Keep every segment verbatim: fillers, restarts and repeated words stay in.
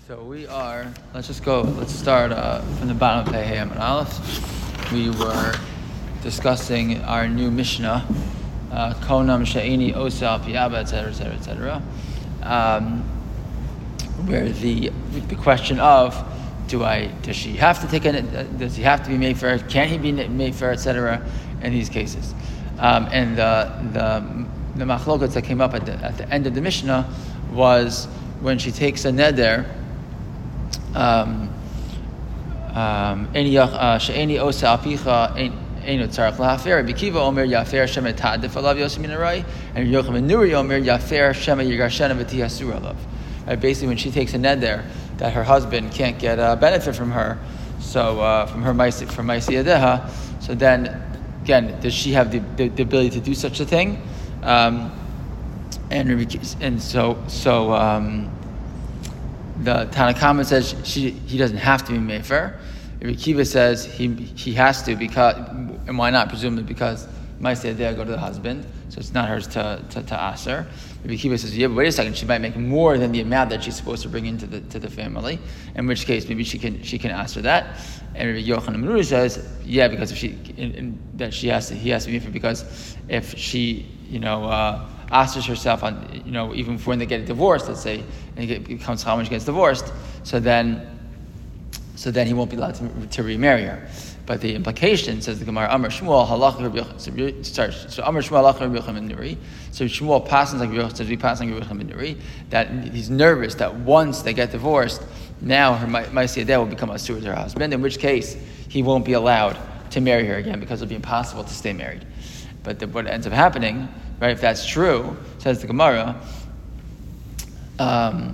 So we are, let's just go, let's start uh, from the bottom of Pei Ham and Aleph. We were discussing our new Mishnah, uh, Konam Sha'ini Osa Piyaba, et cetera, et cetera, et cetera. Um, where the the question of, do I, does she have to take it, does he have to be made fair, can he be made fair, et cetera, in these cases. Um, and the, the, the machlokas that came up at the, at the end of the Mishnah was when she takes a neder, Um, um, she'eni osa apicha eno tzarich lahafer. Bikiva omer yafer shema ta'adif alav yosem min harai, and Yochanan Nuri omer yafer shema yigarshena v'ti asur alav. Right, basically, when she takes a ned there, that her husband can't get a benefit from her, so uh, from her maisi from maisi yadeha. So then, again, does she have the, the, the ability to do such a thing? Um, and and so so. Um, The Tanakama says she, he doesn't have to be mefer. Rabbi Kiva says he he has to, because, and why not? Presumably because Ma'aseh Yadeh go to the husband, so it's not hers to to, to ask her. Rabbi Kiva says, yeah, but wait a second, she might make more than the amount that she's supposed to bring into the to the family. In which case, maybe she can she can ask her that. And Rabbi Yochanan Menuri says, yeah, because if she in, in, that she has to he has to be mefer, because if she you know. Uh, Asters herself on, you know, even when they get divorced, let's say, and it becomes how when she gets divorced, so then, so then he won't be allowed to, to remarry her. But the implication, says the Gemara, Amar Shmuel halach Rabbi Yochanan. Sorry, so Amar Shmuel halach Rabbi Yochanan ben Nuri. So Shmuel passes like Rabbi Yochanan, says we pass like Rabbi Yochanan ben Nuri, that he's nervous that once they get divorced, now her Ma'aseh Yadeh will become a steward to her husband. In which case, he won't be allowed to marry her again because it'll be impossible to stay married. But the, what ends up happening, right, if that's true, says the Gemara, um,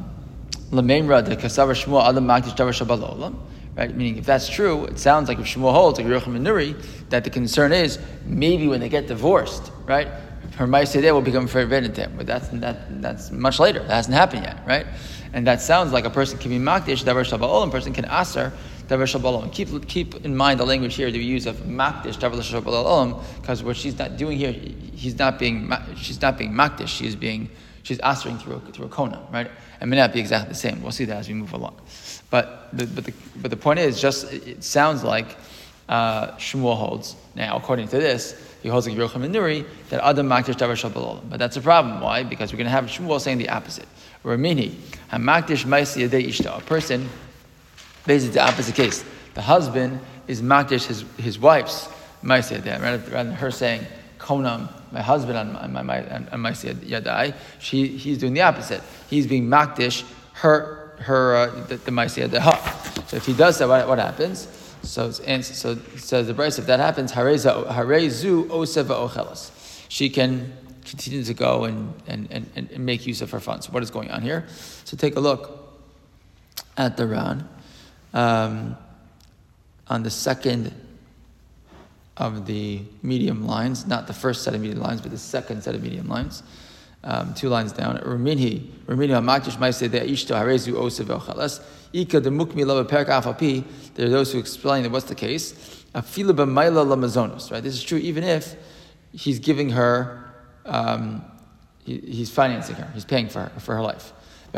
right, meaning if that's true, it sounds like if Shmuel holds, like Yochanan ben Nuri, that the concern is maybe when they get divorced, right, her Ma'aseh Yadeh will become forbidden to him. But that's, that, that's much later. That hasn't happened yet, right? And that sounds like a person can be makdish, davar shel ba'olam, person can aser, davar shel ba'olam. Keep keep in mind the language here, the use of makdish, davar shel ba'olam, because what she's not doing here, he's not being, she's not being makdish, she's being, she's asering through a, through a kona, right? It may not be exactly the same. We'll see that as we move along. But the but the but the point is, just it sounds like uh, Shmuel holds now, according to this, he holds like Yochanan ben Nuri that adam makdish davar shel ba'olam. But that's a problem. Why? Because we're going to have Shmuel saying the opposite. Ramini, hamakdish ma'aseh yadei ishta. A person, basically the opposite case. The husband is makdish his his wife's ma'aseh yadei, rather, rather than her saying konam, my husband on my my on ma'aseh yadei. She he's doing the opposite. He's being makdish her her uh, the, the ma'aseh yadei. So if he does that, what, what happens? So and so it says the Bryce, if that happens, harezu oseva ochelas. She can continue to go and, and, and, and make use of her funds. So what is going on here? So take a look at the Ran um, on the second of the medium lines, not the first set of medium lines, but the second set of medium lines, um, two lines down. Raminhi, Raminhi hamakdish ma'aseh yadei ishto harezu osev ochelas. Ika de mukmi lo beperek afapi. There are those who explain that what's the case. Afilu b'mayla lamazonos. Right. This is true even if he's giving her. Um, he, he's financing her. He's paying for her for her life.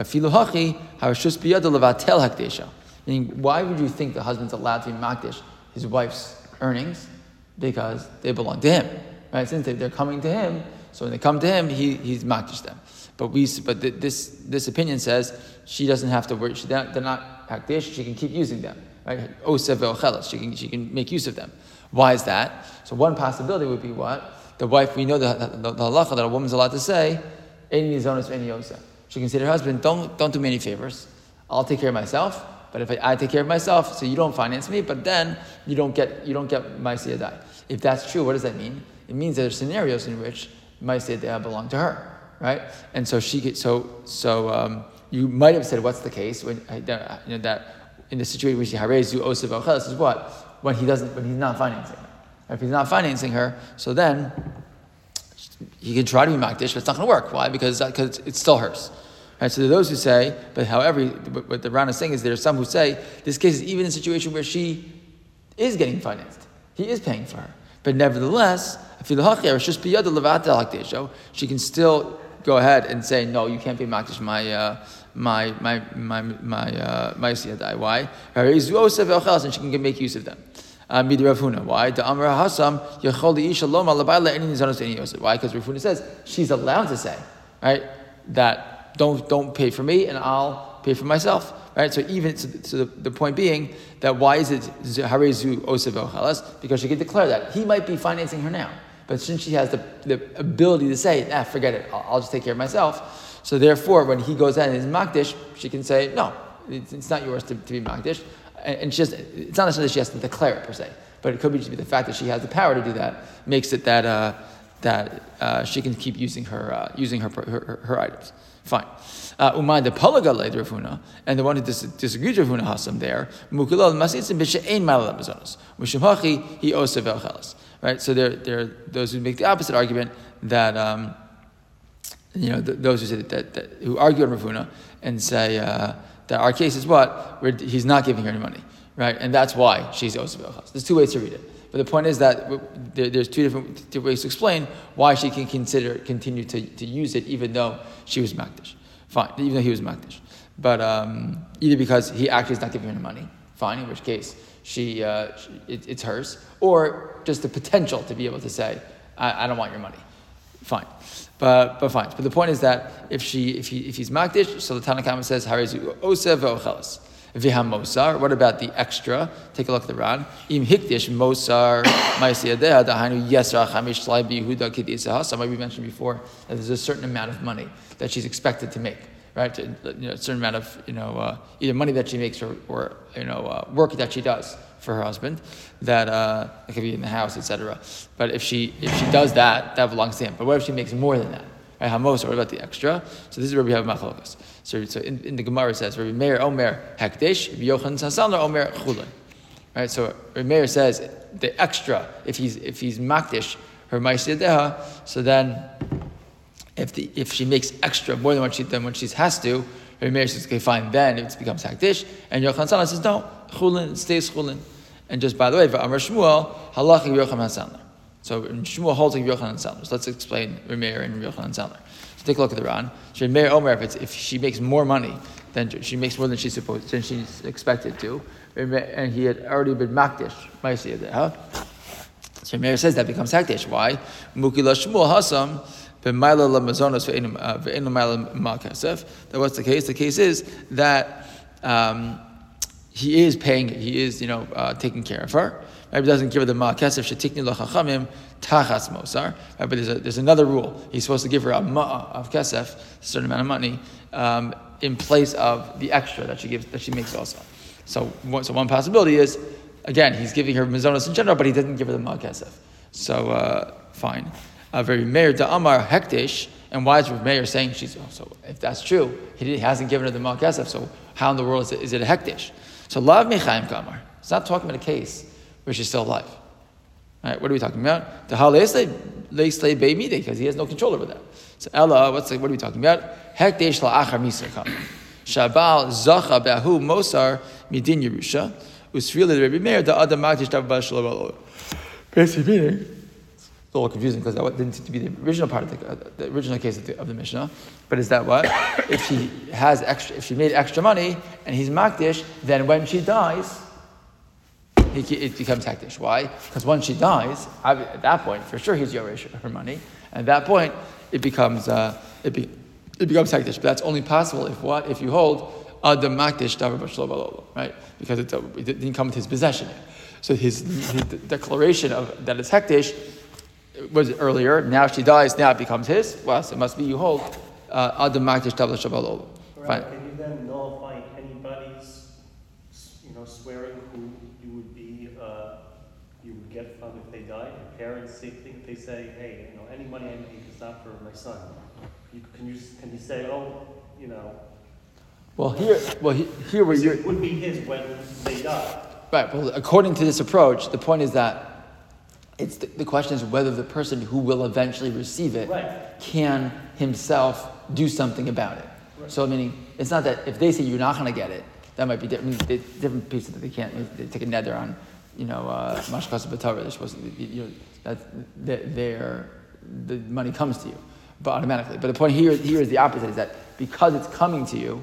Meaning, why would you think the husband's allowed to be makdish his wife's earnings? Because they belong to him, right? Since they, they're coming to him, so when they come to him, he he's makdish them. But we, but th- this this opinion says she doesn't have to worry. She, they're not makdish. She can keep using them, right? Osev ve'ochelas. She can she can make use of them. Why is that? So one possibility would be what? The wife, we know the, the, the halacha that a woman's allowed to say, "Eini zonos ve'eini yosef." She can say to her husband, "Don't don't do me any favors. I'll take care of myself. But if I, I take care of myself, so you don't finance me, but then you don't get you don't get ma'aseh yadei." If that's true, what does that mean? It means there are scenarios in which ma'aseh yadei belong to her, right? And so she could, so so um, you might have said, "What's the case when you know that in the situation where she harezu osev ochelas is what when he doesn't when he's not financing her." If he's not financing her, so then he can try to be makdish, but it's not going to work. Why? Because because it's still hers. Right? So there are those who say, but however, what the Ran is saying is there are some who say this case is even in a situation where she is getting financed. He is paying for her. But nevertheless, she can still go ahead and say, no, you can't be makdish my uh, my my my my uh, my siyadai. Why? And she can make use of them. Um, Rav Huna. Why? The Amar Hasam Yachol Isha Loma Labayla Any Nizanos Any Yosef. Why? Because Rav Huna says she's allowed to say, right, that don't don't pay for me and I'll pay for myself. Right? So even so, so the, the point being that why is it Harezu Osef Ochalas? Because she can declare that he might be financing her now, but since she has the, the ability to say, ah, forget it, I'll, I'll just take care of myself. So therefore, when he goes out and is makdish, she can say, no, it's, it's not yours to, to be makdish. And, and she just, it's not necessarily that she has to declare it per se, but it could be just be the fact that she has the power to do that makes it that uh, that uh, she can keep using her uh, using her her, her, her items. Fine. Umay the palaga led Rav Huna, and the one who dis- disagrees with Rav Huna Hasam there, mukilal masitzim b'she'ein malal mazonos, mishum hachi he osev elchelas. Right. So there, there are those who make the opposite argument that um, you know th- those who say that, that, that who argue on Rav Huna and say uh, that our case is what where he's not giving her any money, right, and that's why she's osev elchelas. There's two ways to read it. But the point is that there, there's two different, different ways to explain why she can consider continue to, to use it even though she was makdish. Fine, even though he was makdish. But um, either because he actually is not giving her the money, fine, in which case she, uh, she it, it's hers, or just the potential to be able to say, I, I don't want your money. Fine. But but fine. But the point is that if she if he if he's makdish, so the Tanna Kama says Harezu Osev Ve'ochelas. Viham Mosar. What about the extra? Take a look at the Ran. Im Hikdish Mosar Ma'asiyadeh Dahainu Yesra Chamish Shlai Bihuda Kid Isahas. We mentioned before that there's a certain amount of money that she's expected to make, right? To, you know, a certain amount of you know uh, either money that she makes or, or you know uh, work that she does for her husband. That uh, it could be in the house, et cetera. But if she if she does that, that belongs to him. But what if she makes more than that? Right, Hamos, what about the extra? So this is where we have machlokas. So, so in, in the Gemara it says, Rabbi Meir Omer Hekdesh, Rabbi Yochanan Hasanler Omer Chulin. Right, so Rabbi Meir says the extra, if he's if he's makdish her ma'aseh, so then if the if she makes extra more than what she than what she has to, Rabbi Meir says, okay, fine, then it becomes hekdesh, and Yochanan Hasanler says no, Chulin, it stays Chulin. And just by the way, Amar Shmuel halacha Yochanan Hasanler. So Shmuel holds like Yochanan Hasanler. So let's explain Remeir and Yochanan Hasanler. So take a look at the Ran. So Remeir Omer, if, it's, if she makes more money than she makes more than she's supposed than she's expected to, and he had already been makdish, huh? So Remeir says that becomes hakdish. Why? Mukila Shmuel Hasam b'mayla lamazonos ve'enu mayla ma'kasef. That what's the case? The case is that um, he is paying. He is you know uh, taking care of her. Maybe doesn't give her the ma'akesef shetikni lachachamim tachas mosar. But there's, a, there's another rule. He's supposed to give her a ma'a of kesef, a certain amount of money, um, in place of the extra that she gives, that she makes also. So, so one possibility is, again, he's giving her mizonos in general, but he doesn't give her the ma'akesef. So uh, fine. Uh, very Meir da'amar hekdesh. And why is Meir saying she's? Oh, so if that's true, he hasn't given her the ma'akesef. So how in the world is it, is it a hekdesh? So lav mechaim kamar. It's not talking about a case where she's still alive. All right, what are we talking about? The halesle leislei beimide, because he has no control over that. So Ella, what's the, what are we talking about? Hekdesh la'achar misa kam. Shabal zacha be'ahu mosar midin Yerusha usfil the Rebbe Meir the adam magdish davar shalom. Basically meaning, it's a little confusing because that didn't seem to be the original part of the, uh, the original case of the, of the Mishnah. But is that what? If she has extra, if she made extra money and he's magdish, then when she dies, it becomes hekdesh. Why? Because once she dies, at that point, for sure he's yoresh her money. And at that point, it becomes uh, it, be, it becomes hekdesh. But that's only possible if what? If you hold adam makdish davar b'shlo balolo, right? Because it, it didn't come with his possession. So his, his declaration of that it's hekdesh was earlier. Now she dies. Now it becomes his. Well, so it must be you hold adam makdish davar b'shlo balolo. Right. Can you then nullify anybody's, you know, swearing who you would be, uh, you would get from if they died? Your parents, same thing. If they say, "Hey, you know, any money I make is not for my son," you, can you can you say, "Oh, you know"? Well, here, well here where you it would be his when they die. Right. Well, according to this approach, the point is that it's the, the question is whether the person who will eventually receive it right. can himself do something about it. Right. So, meaning, it's not that if they say you're not going to get it, that might be different. I mean, different pieces that they can't. They take a nether on, you know, mashkas b'torah. They're supposed to, you know, that their the money comes to you, but automatically. But the point here, here is the opposite: is that because it's coming to you,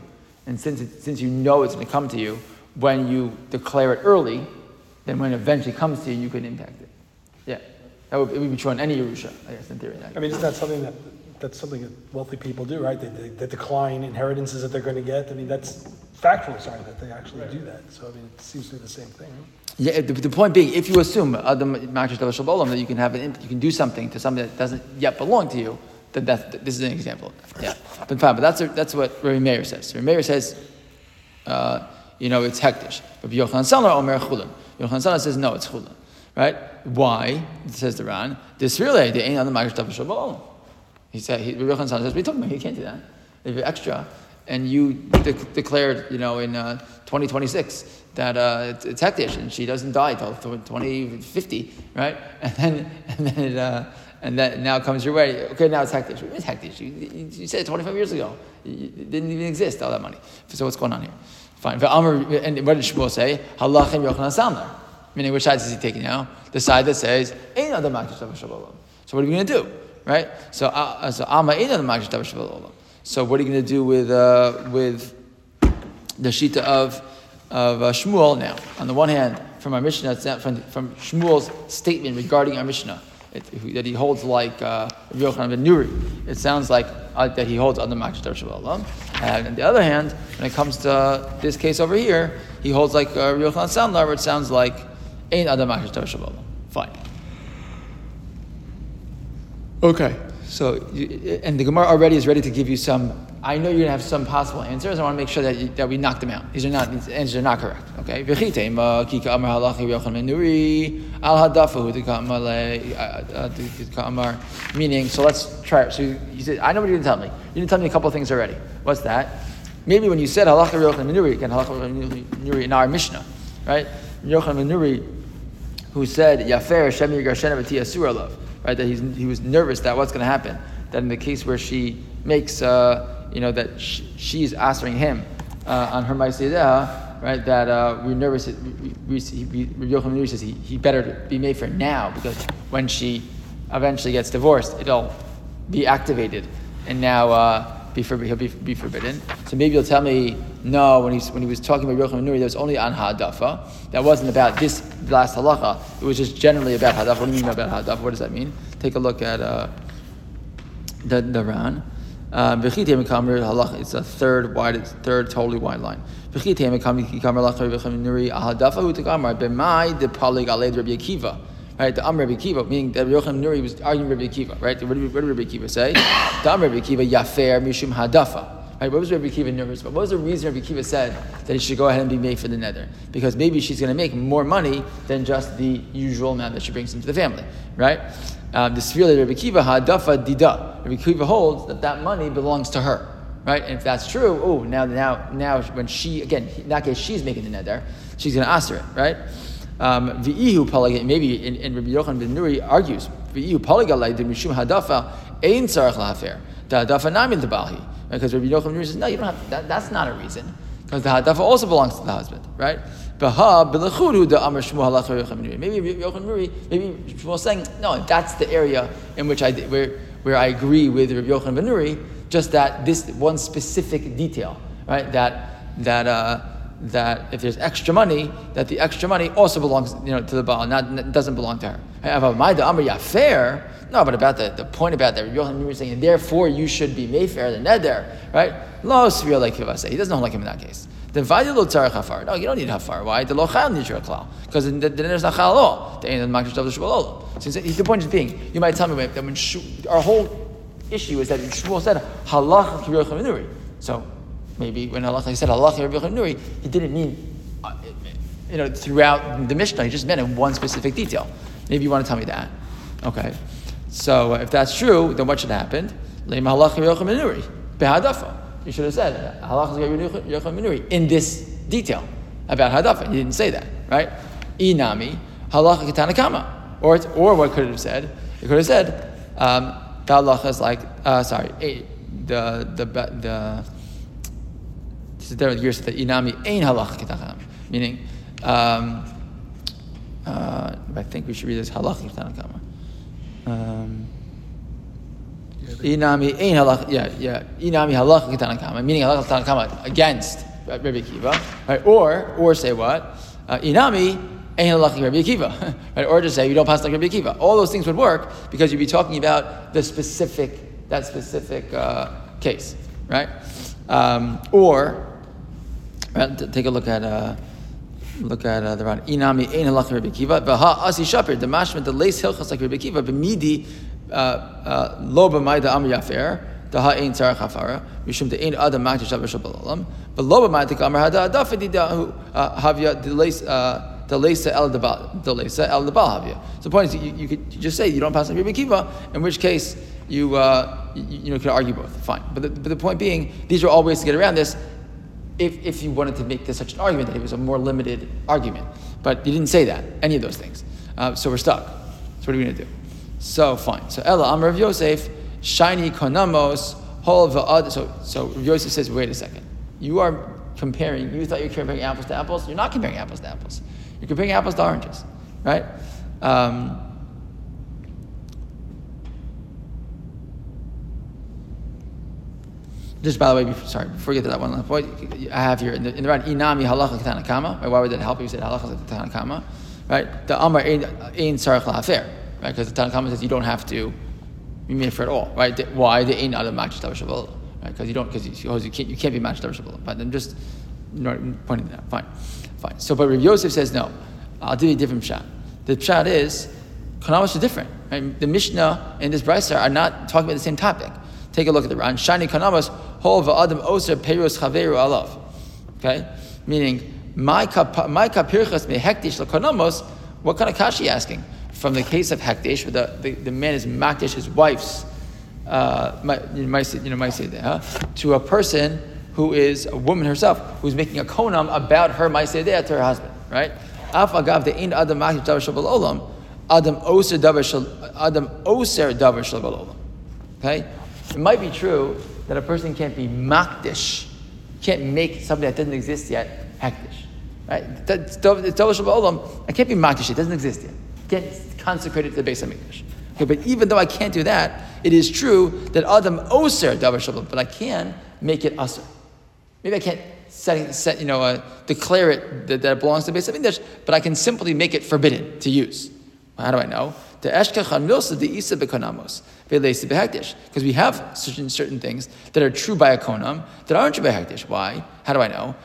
And since it, since you know it's going to come to you, when you declare it early, then when it eventually comes to you, you can impact it. Yeah, that would, it would be true on any Yerusha, I guess, in theory. I mean, isn't that something that that's something that wealthy people do, right? They, they, they decline inheritances that they're going to get. I mean, that's factually sorry that they actually right. do that. So I mean, it seems to be the same thing. Right? Yeah, the, the point being, if you assume Adam Makshash Davar Shalom that you can have an, you can do something to something that doesn't yet belong to you, then that's, this is an example. Yeah, but fine. But that's a, that's what Rabbi Meir says. Rabbi Meir says, uh, you know, it's hektish. But Yochanan Salar Omer Chulin. Yochanan Salar says no, it's Chulin. Right? Why? It says the Ran. This really they ain't on the Makshash Davar Shalom. He said, he, Rabbi Yochanan Salar says, what are you talking about? You can't do that. If you're extra, and you de- declared, you know, in uh, twenty twenty-six that uh, it's, it's hektish and she doesn't die till twenty fifty, right? And then and then it, uh, and that now comes your way. Okay, now it's hektish. It's hektish. You, you, you said it twenty-five years ago. It didn't even exist, all that money. So what's going on here? Fine. And what did Shmuel say? Halachim Yochanan Samlar. Meaning, which side is he taking now? The side that says, Ein Adam Makshash Davar Shalom. So what are we going to do? Right? So, uh, so Amma Ein Adam Makshash Davar Shalom. So what are you going to do with uh, with the shita of of uh, Shmuel now? On the one hand, from our Mishnah, it's not from, from Shmuel's statement regarding our Mishnah, it, that he holds like uh, Rabbi Yochanan ben Nuri. It sounds like uh, that he holds Adam Makshash Davar Shalom. And on the other hand, when it comes to this case over here, he holds like uh, Rabbi Yochanan Samlar, where it sounds like Ein Adam Makshash Davar Shalom. Fine. Okay. So, you, and the Gemara already is ready to give you some. I know you're going to have some possible answers. I want to make sure that you, that we knock them out. These are not these answers are not correct. Okay. Meaning, so let's try it. So you, you said, I know what you're going to tell me. You didn't tell me a couple of things already. What's that? Maybe when you said halacha Yochanan ben Nuri, again halacha Nuri in our Mishnah, right? Yochanan ben Nuri, who said Yafer Shem Yigarshena B'Ti Asur Alav. Right, that he's, he was nervous that what's going to happen. That in the case where she makes, uh, you know, that sh- she's answering him uh, on her Ma'aseh, right, that uh, we're nervous. That we, we, we, Yochanan ben Nuri says he, he better be made for now because when she eventually gets divorced, it'll be activated and now uh, be for, he'll be, be forbidden. So maybe you'll tell me, no, when, he's, when he was talking about Yochanan ben Nuri, that was only on Ha'adafa. That wasn't about this last halacha. It was just generally about Ha'adafa. What do you mean about Ha'adafa? What does that mean? Take a look at uh, the, the Ran. Um, it's a third wide, third totally wide line. Right, the Amr Rabbi Akiva, meaning that Yochanan ben Nuri was arguing Rabbi Akiva, right? What did, what did Rabbi Akiva say? The Amr Rabbi Akiva, Yafer Mishum Hadafa. Right, what was Rabbi Akiva nervous about? What was the reason Rabbi Akiva said that he should go ahead and be made for the nether? Because maybe she's going to make more money than just the usual amount that she brings into the family, right? Um, the Sfirah Rabbi Akiva, Hadafa Dida. Rabbi Akiva holds that that money belongs to her, right? And if that's true, oh, now, now, now, when she, again, in that case, she's making the nether, she's going to answer it, right? Um, V'ihu palag, maybe in, in Rabbi Yochanan ben Nuri argues, V'ihu palagalai de mishum hadafa ein tzarich lahafer. The hadafa namin lebalhi. Because Rabbi Yochanan ben Nuri says, no, you don't have, that, that's not a reason. Because the hadafa also belongs to the husband, right? Baha b'lechudu de amar shmuel halacha Yochanan ben Nuri. Maybe Rabbi Yochanan ben Nuri, maybe Shmuel saying, no, that's the area in which I, where, where I agree with Rabbi Yochanan ben Nuri, just that this one specific detail, right? That, that, uh, that if there's extra money, that the extra money also belongs, you know, to the Baal, not doesn't belong to her. Fair, no, but about the, the point about that, Yochanan was saying, and therefore you should be Mayfair, the neder, right? Lo svir like Kivase. He doesn't know like him in that case. Then vayil lo tzarich hafar. No, you don't need hafar. Why? The lo chal needs your klal, because the neder is not chal at all. The ein makish davar shvalolo. So the point is being, you might tell me that when our whole issue is that Shmuel said halach Yochanan ben Nuri. So maybe when Allah he said halach Rabbi Yochanan ben Nuri, he didn't mean, uh, you know, throughout the Mishnah. He just meant in one specific detail. Maybe you want to tell me that. Okay. So uh, if that's true, then what should happen? Leim halach Rabbi Yochanan ben Nuri behadafa. You should have said halach Rabbi Yochanan ben Nuri in this detail about hadafa. You didn't say that, right? Inami halach ketanakama. Or or what could it have said? It could have said um, the halacha is like uh, sorry the the the. So there years that inami ein halacha ketanakama, meaning um, uh, I think we should read this halacha ketanakama. Um, yeah, Inami ein halach, yeah, yeah. Inami halacha Tanakama, meaning halacha Tanakama against Rabbi Akiva, right? Or, or say what? Uh, Inami ein halacha Rabbi Akiva, right? Or just say you don't pass like Rabbi Akiva. All those things would work because you'd be talking about the specific, that specific uh, case, right? Um, or, right, t- take a look at. Uh, Look at uh, the Ran. Inami ein halach Rabbi Akiva. V'ha asi shapir the mashma the leis hilchas like Rabbi Akiva b'midi lo b'mayda amr yafer the ha ein tzarach hafara mishum the ein adam makdish davar shabalam but lo b'mayda amr hada adaf edidahu havya the leis the leisa el debal the leisa el debal havya. So the point is you, you could just say you don't pass like Rabbi Akiva, in which case you uh, you, you know could argue both. Fine, but the, but the point being these are all ways to get around this. If, if you wanted to make this such an argument that it was a more limited argument. But you didn't say that, any of those things. Uh, so we're stuck. So what are we going to do? So fine. So Ella Amar of Yosef, shiny konamos, hol va'ad. So so Rav Yosef says, wait a second. You are comparing, you thought you were comparing apples to apples. You're not comparing apples to apples. You're comparing apples to oranges, right? Um, Just by the way, before, sorry, before we get to that one last point, I have here in the, in the right, inami halacha Tanakama. Right? Why would that help you? You said halacha Tanakama, right? The amar ein sarach lahafer, right? Because the Tanakama says you don't have to be made for it all, right? The, why the ein adam match davar shabbal, right? Because you don't, because you, you can't, you can't be matched davar shabbal. But I'm just you know, pointing that out. Fine, fine. So, but Rav Yosef says no. I'll do a different pshat. The pshat is konamos are different. Right? The Mishnah and this Brisa are not talking about the same topic. Take a look at the Ran. Shani kanamos hol va'adam oser peros chaveru alav. Okay, meaning my kap my kapirchas me hektish lekanamos. What kind of kashi asking? From the case of hektish, where the, the, the man is makdish his wife's, uh, my, you might say, you know, might say that, huh? To a person who is a woman herself who's making a konam about her ma'aseh to her husband, right? Af agav the ein adam makdish davar shel olam, adam oser davar shel adam oser davar shel olam. Okay. It might be true that a person can't be makdish, can't make something that doesn't exist yet hektish, right? It's davar shel olam. I can't be makdish; it doesn't exist yet. I can't consecrate it to the Beis Hamikdash. Okay, but even though I can't do that, it is true that adam oser davar shel olam, but I can make it aser. Maybe I can't set, set you know, uh, declare it that, that it belongs to the Beis Hamikdash, but I can simply make it forbidden to use. How do I know? Because we have certain certain things that are true by a konam that aren't true by hektish. Why? How do I know?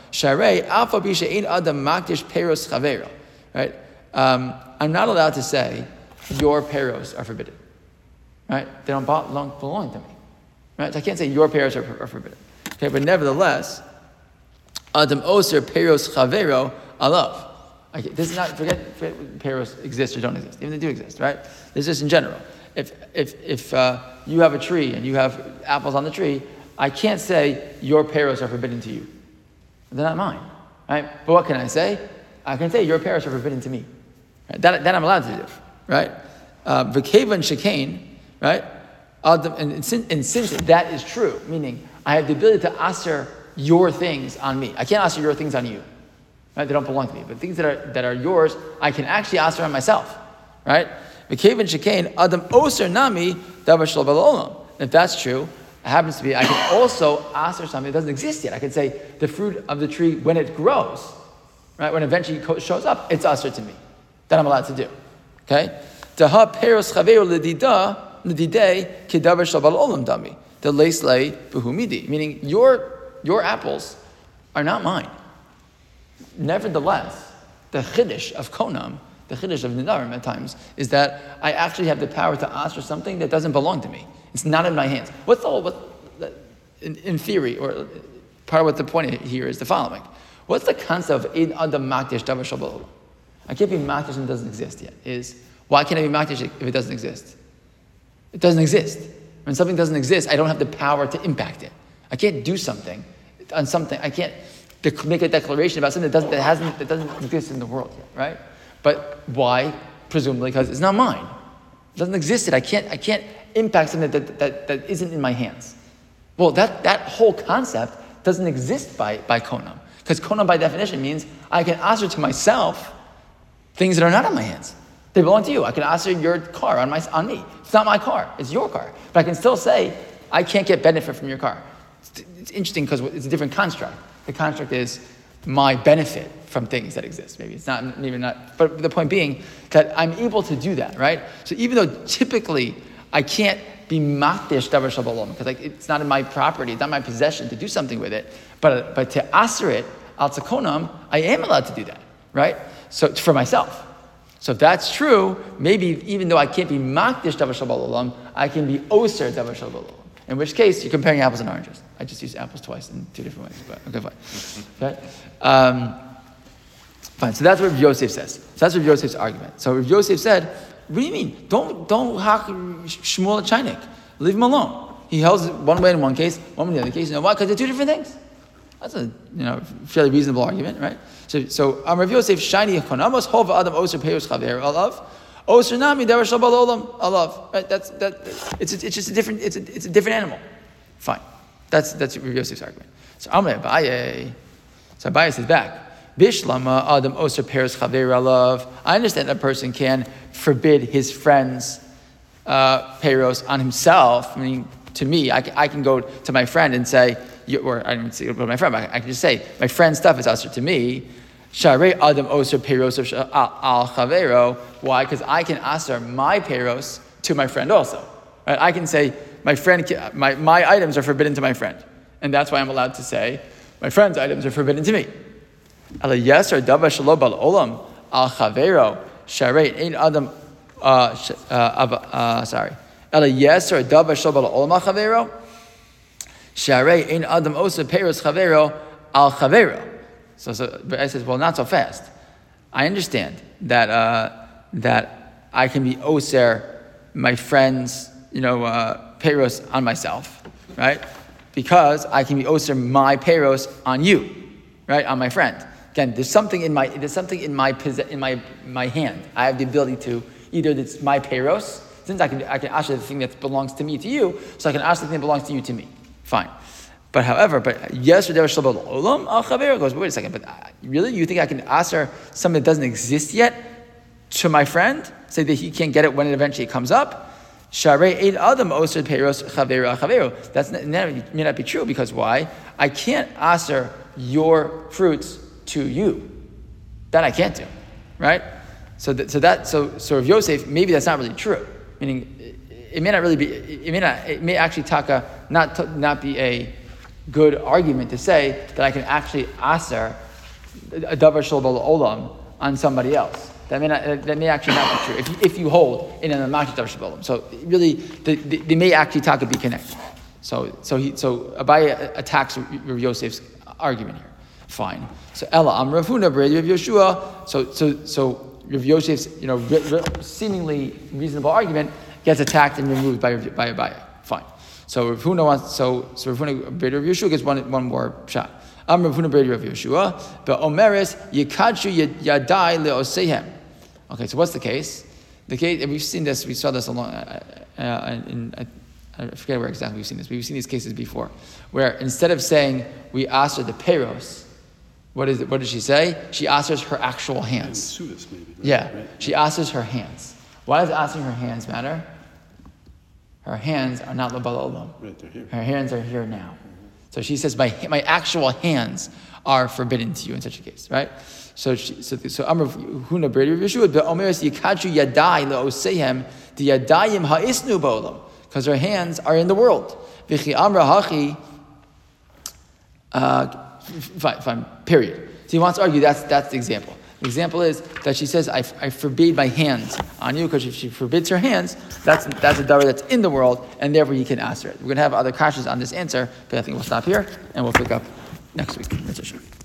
Right? Um, I'm not allowed to say your peros are forbidden. Right? They don't belong, belong to me. Right? So I can't say your peros are, are forbidden. Okay, but nevertheless, adam oser peros chavero alav. Okay, this is not, forget, forget peros exist or don't exist. Even they do exist, right? This is just in general. If if if uh, you have a tree and you have apples on the tree, I can't say your peros are forbidden to you. They're not mine, right? But what can I say? I can say your peros are forbidden to me. Right? That, that I'm allowed to do, right? V'kevan shekain, right? Uh, and, and, since, and since that is true, meaning I have the ability to aser your things on me. I can't aser your things on you. Right? They don't belong to me. But things that are that are yours, I can actually aser on myself. Right? Adam oser nami davar shel olam. If that's true, it happens to be I can also aser something that doesn't exist yet. I can say the fruit of the tree when it grows, right? When eventually it shows up, it's aser to me. That I'm allowed to do. Okay? Taha peros chaveru ledida ledidei kedavar shel olam dami. The leislei buhumidi. Meaning your your apples are not mine. Nevertheless, the chiddush of konam, the chiddush of nidarim at times, is that I actually have the power to ask for something that doesn't belong to me. It's not in my hands. What's the whole, what, in, in theory, or part of what the point here is the following. What's the concept of ein adam makdish davar shel olam? I can't be makdish and it doesn't exist yet. Is, why can't I be makdish if it doesn't exist? It doesn't exist. When something doesn't exist, I don't have the power to impact it. I can't do something on something. I can't make a declaration about something that doesn't that hasn't that doesn't exist in the world yet, right? But why? Presumably because it's not mine. It doesn't exist yet. I can't I can't impact something that that, that isn't in my hands. Well, that, that whole concept doesn't exist by, by konam. Because konam by definition means I can aser to myself things that are not in my hands. They belong to you. I can aser your car on my on me. It's not my car. It's your car. But I can still say, I can't get benefit from your car. It's, it's interesting because it's a different construct. The construct is my benefit from things that exist. Maybe it's not, maybe not. But the point being that I'm able to do that, right? So even though typically I can't be makdish davar shel ba'olam because like it's not in my property, it's not my possession to do something with it. But but to aser it al tzakonam, I am allowed to do that, right? So for myself. So if that's true, maybe even though I can't be makdish davar shel ba'olam, I can be oser davar shel ba'olam. In which case, you're comparing apples and oranges. I just used apples twice in two different ways, but okay, fine. Okay? Um, fine. So that's what Rav Yosef says. So that's Rav Yosef's argument. So Rav Yosef said, "What do you mean? Don't don't hack Shmuel Chaynik. Leave him alone. He holds it one way in one case, one way in the other case. You know why? Because they're two different things. That's a you know fairly reasonable argument, right? So so um, Rav Yosef shiny konamos hova adam oser peiros chaver alav." Oser nami davar shel ba'olam alav. Right? That's that. It's it's just a different. It's a it's a different animal. Fine. That's that's Rav Yosef's argument. So Amar Abaye. So Abaye says back. Bishlama adam oser peros chaver alav. I understand that a person can forbid his friend's uh, peros on himself. I mean, to me, I can, I can go to my friend and say, you, or I don't say go to my friend. But I can just say my friend's stuff is usher to me. Sharei adam oser peros al chavero. Why? Because I can aser my peros to my friend also. Right? I can say my friend, my, my items are forbidden to my friend, and that's why I'm allowed to say my friend's items are forbidden to me. Ela yes or dava shelo bal olam al chavero sharei ein adam. Uh, uh, uh, sorry. Ela yes or dava shelo bal olam al chavero sharei ein adam oser peros chavero al chavero. So, so but I says, well, not so fast. I understand that uh, that I can be oser my friend's, you know, uh, peiros on myself, right? Because I can be oser my peiros on you, right? On my friend. Again, there's something in my there's something in my in my my hand. I have the ability to either it's my peiros, since I can I can ask the thing that belongs to me to you, so I can ask the thing that belongs to you to me. Fine. But however, but yes, or there olam al chaver goes. But wait a second. But really, you think I can aser something that doesn't exist yet to my friend, say that he can't get it when it eventually comes up? Sharei ein adam oser peiros chaver al chaver. That's not, that may not be true because why? I can't aser your fruits to you. That I can't do, right? So that so that so so of Yosef, maybe that's not really true. Meaning, it, it may not really be. It may not. It may actually taka not not be a good argument to say that I can actually aser a davar shel ba'olam on somebody else. That may not, that may actually not be true if you, if you hold in an amashit davar shel ba'olam. So really, they, they, they may actually talk to be connected. So so he so Abaye attacks Rav Yosef's argument here. Fine. So Ella Am Rav Huna B'Rav Yeshua. So so so Rav Yosef's you know re, re, seemingly reasonable argument gets attacked and removed by by Abaye. Fine. So Rav Huna wants so so Rav Huna B'Rav Yeshua gets one one more shot. Am Rav Huna B'Rav Yeshua, but Omeres Yikadshu Yadai Leosehem. Okay, so what's the case? The case we've seen this. We saw this along uh, uh, in. Uh, I forget where exactly we've seen this. But we've seen these cases before, where instead of saying we asked her the peiros, what is it? What did she say? She asks her actual hands. Sudas, maybe. Right? Yeah, right. She asks her hands. Why does asking her hands matter? Her hands are not l'bal olam. Right, they're here. Her hands are here now. So she says, my my actual hands are forbidden to you in such a case, right? So she, so so Amar Huna B'Rav Yeshua be'omeres yikadru yadai le'osehem the yadayim ha'isnu ba'olam, because her hands are in the world. V'chi amra hachi. Uh, fine, fine. Period. So he wants to argue that's that's the example. The example is that she says, I, I forbade my hands on you, because if she forbids her hands, that's that's a davar that's in the world, and therefore you can answer it. We're going to have other kashas on this answer, but I think we'll stop here, and we'll pick up next week.